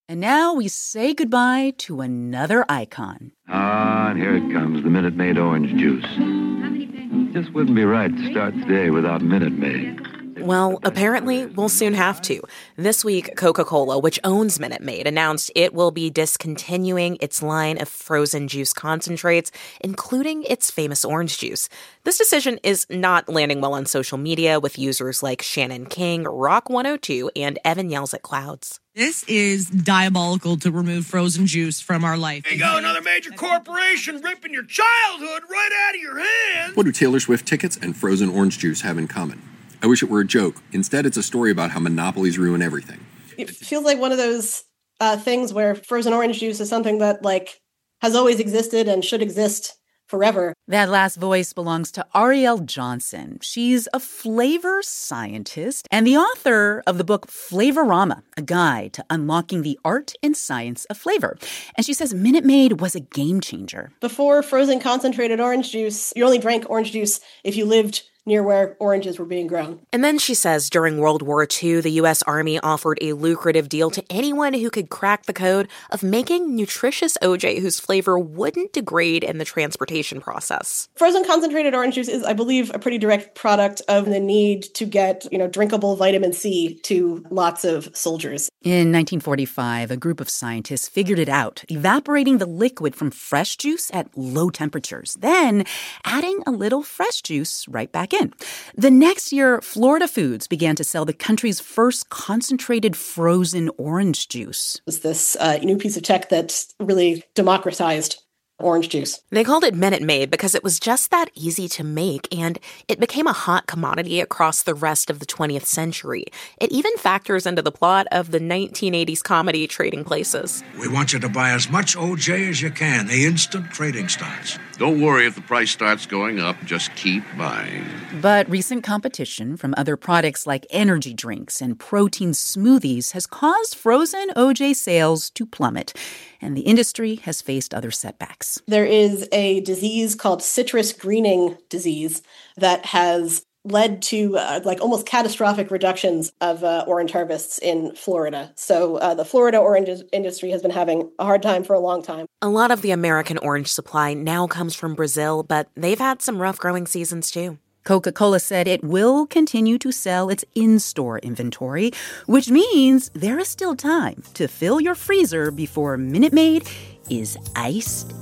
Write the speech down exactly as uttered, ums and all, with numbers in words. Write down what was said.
And now we say goodbye to another icon. Ah, and here it comes, the Minute Maid orange juice. Just wouldn't be right to start the day without Minute Maid. Well, apparently, we'll soon have to. This week, Coca-Cola, which owns Minute Maid, announced it will be discontinuing its line of frozen juice concentrates, including its famous orange juice. This decision is not landing well on social media, with users like Shannon King, Rock one oh two, and Evan Yells at Clouds. This is diabolical to remove frozen juice from our life. There you go, another major corporation ripping your childhood right out of your hands. What do Taylor Swift tickets and frozen orange juice have in common? I wish it were a joke. Instead, it's a story about how monopolies ruin everything. It feels like one of those uh, things where frozen orange juice is something that, like, has always existed and should exist forever. That last voice belongs to Arielle Johnson. She's a flavor scientist and the author of the book Flavorama, a guide to unlocking the art and science of flavor. And she says Minute Maid was a game changer. Before frozen concentrated orange juice, you only drank orange juice if you lived near where oranges were being grown. And then she says during World War Two, the U S Army offered a lucrative deal to anyone who could crack the code of making nutritious O J whose flavor wouldn't degrade in the transportation process. Frozen concentrated orange juice is, I believe, a pretty direct product of the need to get, you know, drinkable vitamin C to lots of soldiers. In nineteen forty-five, a group of scientists figured it out, evaporating the liquid from fresh juice at low temperatures, then adding a little fresh juice right back in. The next year, Florida Foods began to sell the country's first concentrated frozen orange juice. It was this uh, new piece of tech that really democratized orange juice. They called it Minute Maid because it was just that easy to make, and it became a hot commodity across the rest of the twentieth century. It even factors into the plot of the nineteen eighties comedy Trading Places. We want you to buy as much O J as you can. The instant trading starts. Don't worry if the price starts going up. Just keep buying. But recent competition from other products like energy drinks and protein smoothies has caused frozen O J sales to plummet, and the industry has faced other setbacks. There is a disease called citrus greening disease that has led to uh, like almost catastrophic reductions of uh, orange harvests in Florida. So uh, the Florida orange industry has been having a hard time for a long time. A lot of the American orange supply now comes from Brazil, but they've had some rough growing seasons too. Coca-Cola said it will continue to sell its in-store inventory, which means there is still time to fill your freezer before Minute Maid is iced